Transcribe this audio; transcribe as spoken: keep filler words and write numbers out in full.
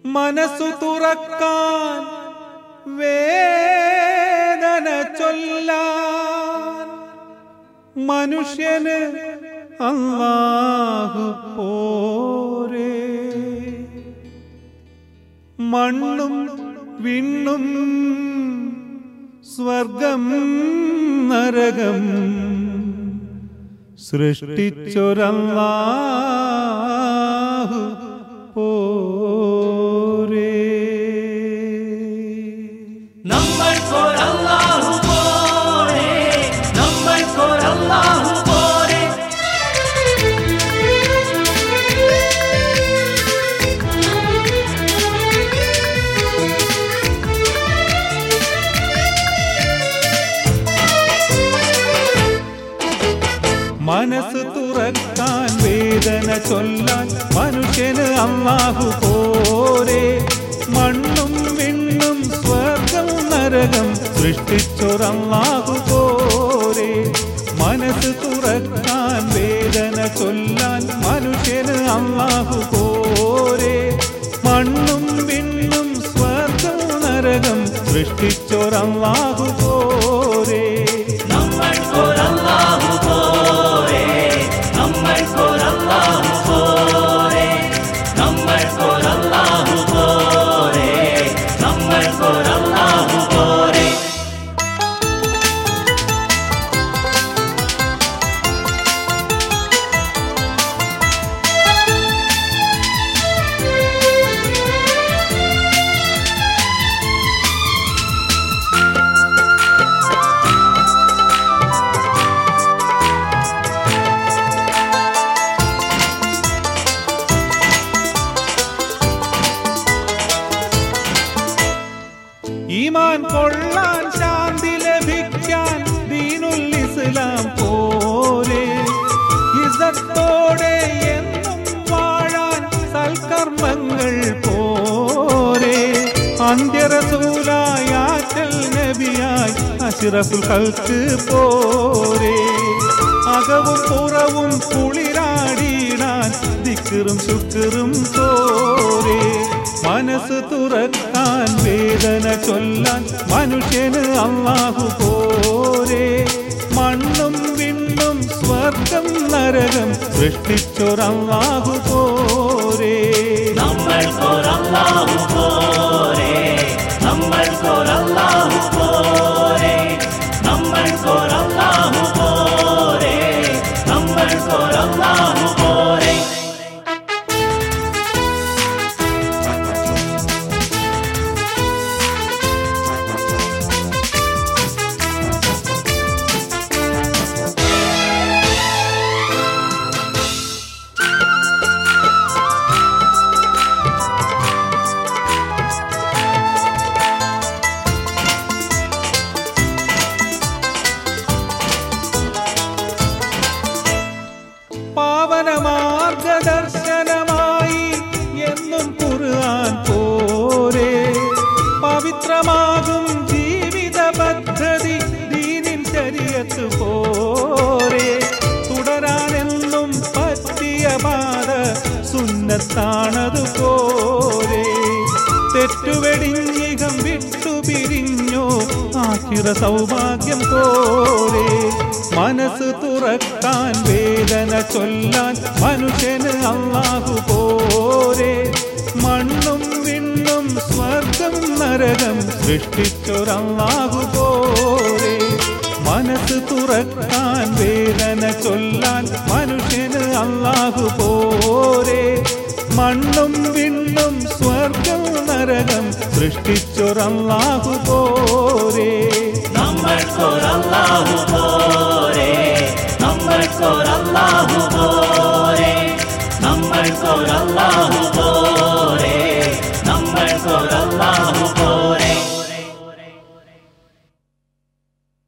മനസ്സു തുറക്കാൻ വേദന ചൊല്ലാൻ മനുഷ്യന് അല്ലാഹു പോരെ. മണ്ണും വിണ്ണും സ്വർഗം നരകം സൃഷ്ടിച്ചൊരല്ലാഹു പോരെ. നമ്മൾക്കൊരല്ലാഹു പോരെ, നമ്മൾക്കൊരല്ലാഹു പോരെ. മനസ്സ് തുറക്കാൻ വേദന ചൊല്ലാൻ മനുഷ്യന് അല്ലാഹു പോരെ. മണ്ണും വിണ്ണും സ്വർഗം നരകം സൃഷ്ടിച്ചൊരല്ലാഹു പോരെ. മനസ്സ് തുറക്കാൻ വേദന ചൊല്ലാൻ മനുഷ്യന് അല്ലാഹു പോരെ. മണ്ണും വിണ്ണും സ്വർഗം നരകം സൃഷ്ടിച്ചൊരല്ലാഹു പോരെ. നമ്മൾക്കൊരല്ലാഹു പോരെ, നമ്മൾക്കൊരല്ലാഹു പോരെ, നമ്മൾക്കൊരല്ലാഹു പോരെ, നമ്മൾക്കൊരല്ലാഹു പോരെ. ഈമാൻ കൊള്ളാൻ ശാന്തി ലഭിക്കാൻ ദീനുൽ ഇസ്ലാം പോരെ. ഇസ്സത്തോടെ എന്നും വാഴാൻ സൽക്കർമ്മങ്ങൾ പോരെ. അന്ത്യറസൂലായ ആറ്റൽ നബിയായി അഷ്റഫുൽ ഖൽഖ് പോരെ. അകവും പുറവും കുളിരാടിയിടാൻ ദിക്റും ശുക്റും പോരെ. മനസ്സ് തുറക്കാൻ വേദന ചൊല്ലാൻ മനുഷ്യന് അല്ലാഹു പോരെ. മണ്ണും വിണ്ണും സ്വർഗം നരകം സൃഷ്ടിച്ചൊരല്ലാഹു പോരെ. നമ്മൾക്കൊരല്ലാഹു പോരെ, നമ്മൾക്കൊരല്ലാഹു പോരെ, നമ്മൾക്കൊരല്ലാഹു പോരെ, നമ്മൾക്കൊരല്ലാഹു പോരെ. പാവന മാർഗദർശനമായി എന്നും ഖുർആൻ പോരെ. പവിത്രമാകും ജീവിത പദ്ധതി ദീനിൻ ശരീഅത്ത് പോരെ. തുടരാനെന്നും പറ്റിയ പാത സുന്നത്താണതു പോരെ. തെറ്റുവെടിഞ്ഞികം വിട്ടുപിരിഞ്ഞോ ആഖിറ സൗഭാഗ്യം പോരെ. മനസ്സ് തുറക്കാൻ വേദന ചൊല്ലാൻ മനുഷ്യന് അല്ലാഹു പോരെ. മണ്ണും വിണ്ണും സ്വർഗം നരകം സൃഷ്ടിച്ചൊരല്ലാഹു പോരെ. മനസ്സ് തുറക്കാൻ വേദന ചൊല്ലാൻ മനുഷ്യന് അല്ലാഹു പോരെ. മണ്ണും വിണ്ണും സ്വർഗം നരകം സൃഷ്ടിച്ചൊരല്ലാഹു പോരെ. നമ്മൾക്കൊരല്ലാഹു പോരെ, നമ്മൾക്കൊരല്ലാഹു പോരെ.